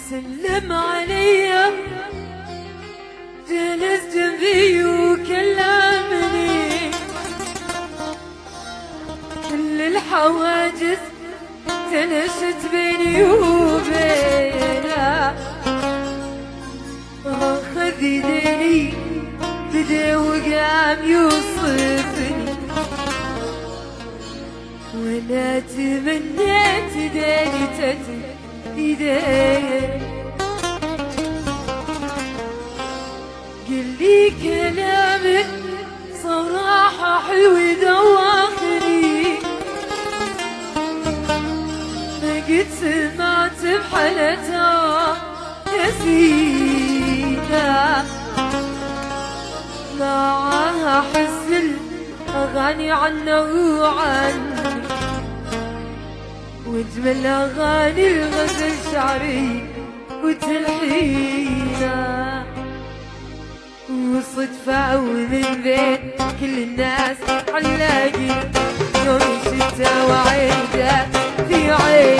سلم علي جلس جنبي وكلمني، كل الحواجز تنشت بيني وبينه، اخذ يديني بدا وقام يوصفني، وانا تمنيت ايديني تتم ايديه، قل لي كلام صراحة حلو يدوخني، ما قد سمعت بحالتها يا سيدة، معاها حس الأغاني عنه وعني، واجمل أغاني الغزل شعري وتلحينا، وصدفة ومن بين كل الناس حنلاقي يوم الشتا وعيدة في عين